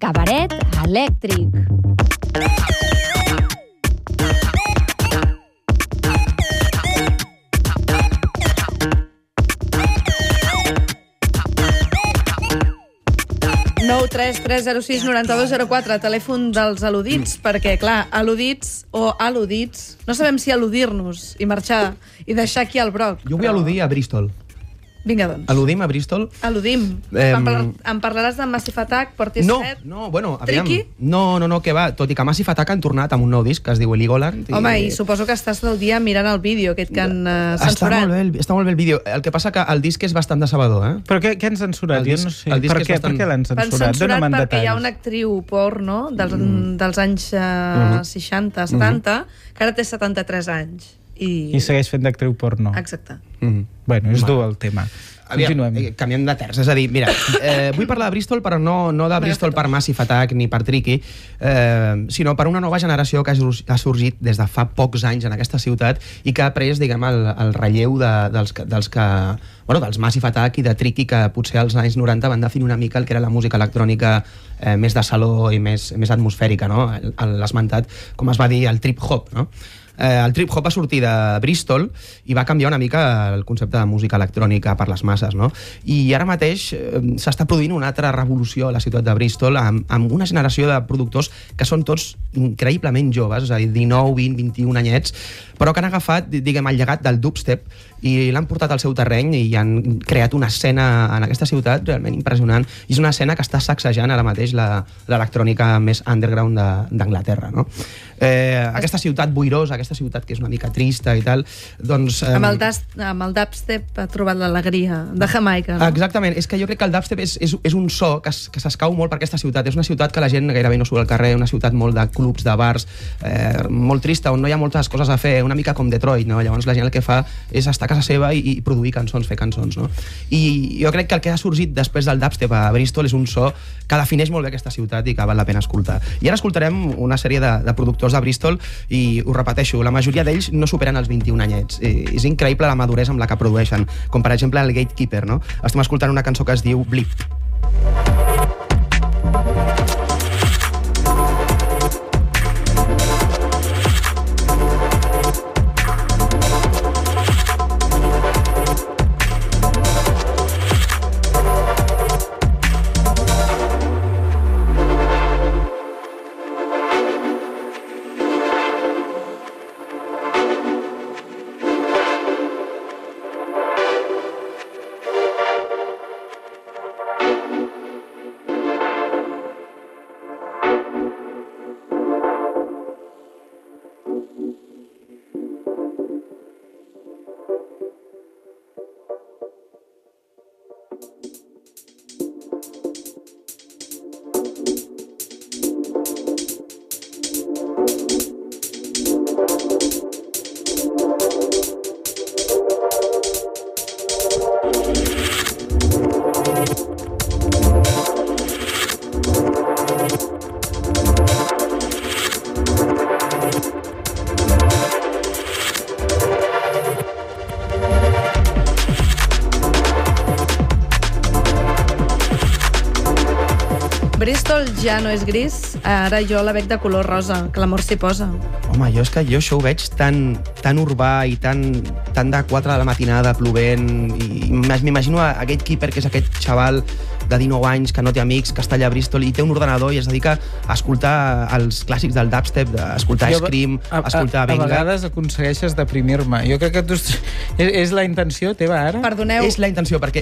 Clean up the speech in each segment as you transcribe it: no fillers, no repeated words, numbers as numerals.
Cabaret elèctric. Nou 3 306 9204, telèfon dels al·ludits, perquè, clar, al·ludits o al·ludits, no sabem si al·ludir-nos i marxar i deixar aquí el broc. Jo vull al·ludir a Bristol. Vinga, doncs. Al·ludim a Bristol? Al·ludim. Em parlaràs de Massive Attack, Portishead? No, bueno, aviam. Tricky? No, que va. Tot i que Massive Attack han tornat amb un nou disc que es diu Heligoland. Home, i suposo que estàs del dia mirant el vídeo aquest que han censurat. Està molt bé el vídeo. El que passa que el disc és bastant decebedor, eh? Però què han censurat? Jo no sé. Per què l'han censurat? L'han censurat perquè hi ha una actriu porno dels anys 60, 70, que ara té 73 anys. I segueix fent d'actriu porno. Exacte. Bueno, és dur el tema. Continuem. Canviem de terç. És a dir, mira, vull parlar de Bristol, però no de Bristol per Massive Attack ni per Tricky, sinó per una nova generació que ha sorgit des de fa pocs anys en aquesta ciutat i que ha pres, diguem, el relleu dels Massive Attack i de Tricky, que potser als anys 90 van definir una mica el que era la música electrònica més de saló i més atmosfèrica, no? L'esmentat, com es va dir, el trip-hop, no? El trip-hop va sortir de Bristol i va canviar una mica el concepte de música electrònica per les masses, no? I ara mateix s'està produint una altra revolució a la ciutat de Bristol amb una generació de productors que són tots increïblement joves, és a dir, 19, 20, 21 anyets, però que han agafat, diguem, el llegat del dubstep i l'han portat al seu terreny i han creat una escena en aquesta ciutat realment impressionant. I és una escena que està sacsejant ara mateix l'electrònica més underground d'Anglaterra, no? Aquesta ciutat boirosa, aquesta ciutat que és una mica trista i tal, doncs... Amb el dubstep ha trobat l'alegria de Jamaica, no? Exactament, és que jo crec que el dubstep és un so que s'escau molt per aquesta ciutat. És una ciutat que la gent gairebé no surt al carrer, una ciutat molt de clubs, de bars, molt trista, on no hi ha moltes coses a fer, una mica com Detroit, no? Llavors la gent el que fa és estar a casa seva i produir cançons, fer cançons, no? I jo crec que el que ha sorgit després del dubstep a Bristol és un so que defineix molt bé aquesta ciutat i que val la pena escoltar. I ara escoltarem una sèrie de productors de Bristol i ho repeteixo, la majoria d'ells no superen els 21 anyets. És increïble la maduresa amb la que produeixen, com per exemple el Gatekeeper, no? Estem escoltant una cançó que es diu Blip. Bristol ja no és gris, ara jo la veig de color rosa, que l'amor s'hi posa. Home, jo això ho veig tan urbà i tan de 4 de la matinada plovent, i m'imagino a Gatekeeper, que és aquest xaval de 19 anys que no té amics, que està allà a Bristol i té un ordenador i es dedica a escoltar els clàssics del dubstep, a escoltar Scream, a escoltar Venga. A vegades aconsegueixes deprimir-me. Jo crec que és la intenció teva ara? Perdoneu. És la intenció, perquè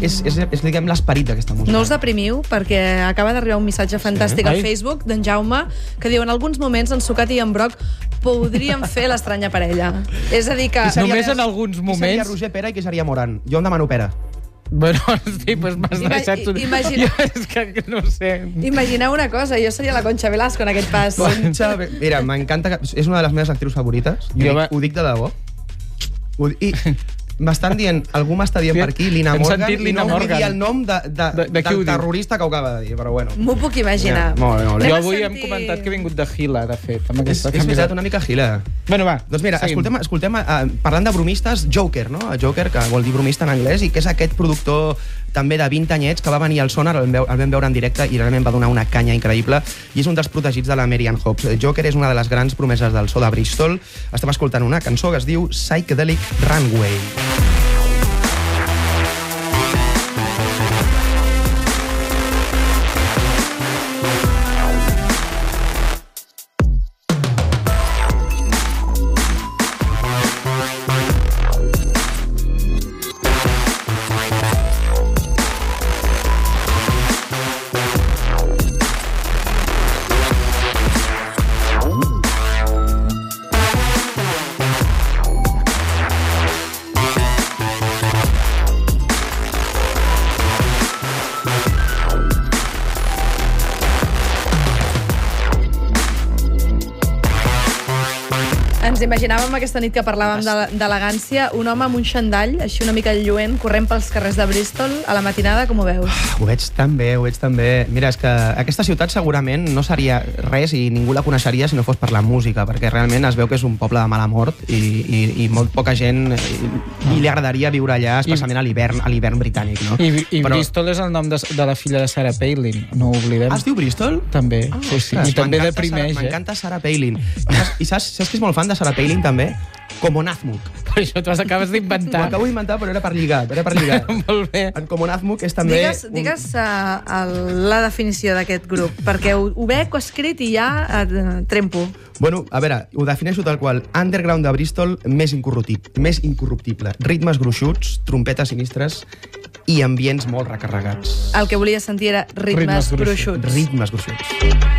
és diguem, l'esperit d'aquesta música. No us deprimiu, perquè acaba d'arribar un missatge fantàstic al Facebook d'en Jaume, que diu: en alguns moments en Sucat i en Broc podríem fer l'estranya parella. És a dir que... Només en alguns moments... Qui seria Roger Pera i qui seria Moran? Jo em demano Pera. Bueno, sí, doncs m'has deixat... Jo és que no sé... Imagineu una cosa, jo seria la Concha Velasco en aquest pas. Concha, mira, m'encanta... És una de les meves actrius favorites. Ho dic de debò. M'estan dient, algú m'està dient per aquí, Lina Hem Morgan, sentit i Lina no vull Morgan. dir el nom De qui ho del diu? terrorista que ho acaba de dir, però bueno. M'ho puc imaginar. Molt bé, molt bé. Jo Anem a avui hem sentir- comentat que he vingut de Gila, de fet. Amb És aquesta veritat, camiseta. una mica gila. Bueno, va, Doncs mira, seguim. escoltem parlant de bromistes, Joker, no? Joker, que vol dir bromista en anglès, i que és aquest productor també de 20 anyets que va venir al Sonar, el vam veure en directe i realment va donar una canya increïble, i és un dels protegits de la Marianne Hobbs. Joker és una de les grans promeses del so de Bristol. Estem escoltant una cançó que es diu Psychedelic Runway. Ens imaginàvem aquesta nit que parlàvem d'elegància, un home amb un xandall, així una mica lluent, corrent pels carrers de Bristol a la matinada, com ho veus? Ho veig tan bé, ho veig tan bé. Mira, és que aquesta ciutat segurament no seria res i ningú la coneixeria si no fos per la música, perquè realment es veu que és un poble de mala mort i molt poca gent li agradaria viure allà, especialment a l'hivern britànic, no? I Bristol és el nom de la filla de Sarah Palin, no ho oblidem. Es diu Bristol? També, sí. Ostres, I també m'encanta deprimeix, M'encanta Sarah Palin. I saps qui és molt fan de Sarah Palin, també? Comonazmuk. Per això t'ho acabes Ho d'inventar. acabo d'inventar, però era per lligar. Molt bé. En Comonazmuk és també... Digues la definició d'aquest grup, perquè ho veig escrit i ja trempo. Bueno, a veure, ho defineixo tal qual. Underground de Bristol més incorruptible. Ritmes gruixuts, trompetes sinistres i ambients molt recarregats. El que volia sentir era ritmes gruixuts. Ritmes gruixuts.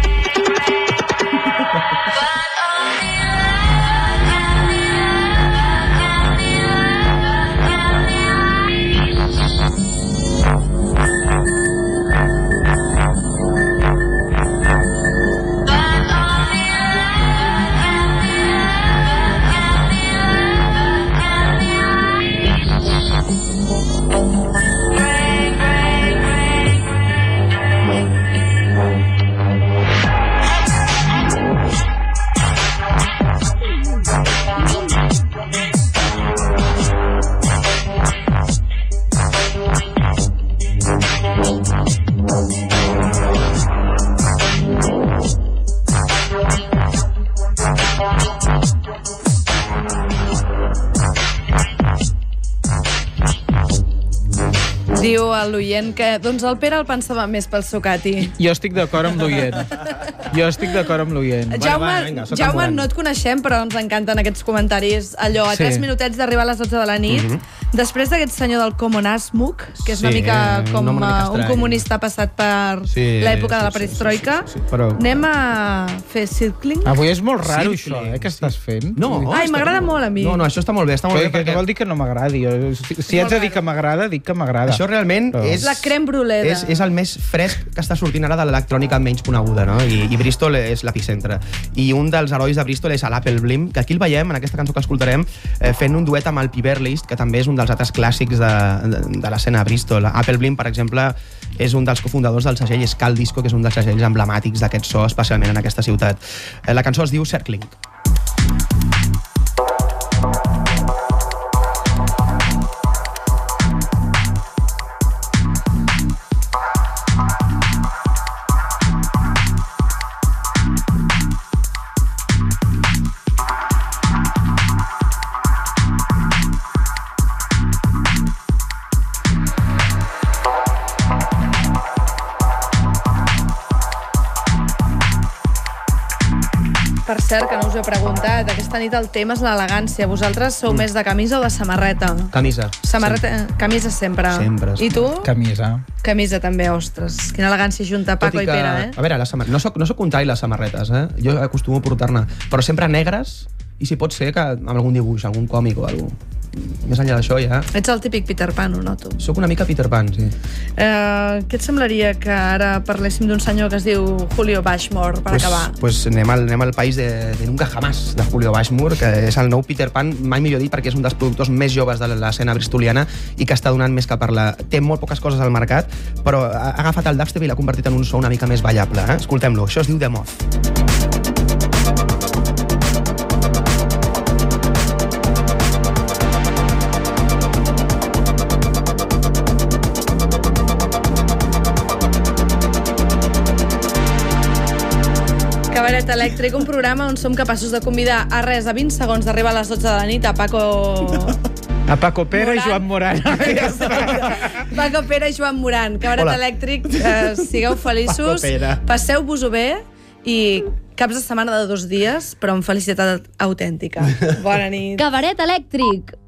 Diu l'oient que doncs el Pere el pensava més pel Socati. Jo estic d'acord amb l'oient. Vinga, soc Jaume, ambulant. no et coneixem, però ens encanten aquests comentaris. Allò, a 3 minutets d'arribar a les 12 de la nit, després d'aquest senyor del Comonazmuk, que és una Sí, mica com un nom una mica un estrany. comunista passat per l'època de la perestroika, anem a fer circling? Avui és molt raro, Circling, això, que estàs fent. No, Ai, m'agrada molt a mi. No, això està molt bé, Què vol dir que no m'agradi? Si haig de dir que m'agrada, dic que m'agrada. Això realment és... La crème brûlée. És el més fresc que està sortint ara de l'electrònica menys coneguda, no? I Bristol és l'epicentre. I un dels herois de Bristol és l'Apple Blim, que aquí el veiem, en aquesta cançó que escoltarem, fent un duet amb el Piver List, que també és un dels altres clàssics de l'escena de Bristol. Apple Blim, per exemple, és un dels cofundadors del segell Skull Disco, que és un dels segells emblemàtics d'aquest so, especialment en aquesta ciutat. La cançó es diu Circling. Per cert, que no us he preguntat, aquesta nit el tema és l'elegància. Vosaltres sou més de camisa o de samarreta? Camisa. Camisa sempre. Sempre. I tu? Camisa. Camisa també, ostres. Quina elegància junta Paco i Pere, eh? A veure, no soc contrari a les samarretes, eh? Jo acostumo a portar-ne, però sempre negres, i si pot ser que amb algun dibuix, algun còmic o alguna cosa. més enllà d'això ja... Ets el típic Peter Pan, ho noto. Soc una mica Peter Pan, sí. Què et semblaria que ara parléssim d'un senyor que es diu Julio Bashmore, per acabar? Pues anem al país de Nunca Jamás, de Julio Bashmore, que és el nou Peter Pan, mai millor dit, perquè és un dels productors més joves de l'escena bristoliana i que està donant més que parlar. Té molt poques coses al mercat, però ha agafat el dubstep i l'ha convertit en un so una mica més ballable. Escoltem-lo, això es diu The Moth. Cabaret Elèctric, un programa on som capaços de convidar a 20 segons d'arribar a les 12 de la nit a Paco Pera i Joan Moran. Paco Pera i Joan Moran. Cabaret Elèctric, sigueu feliços, passeu-vos-ho bé i caps de setmana de 2 dies, però amb felicitat autèntica. Bona nit. Cabaret Elèctric.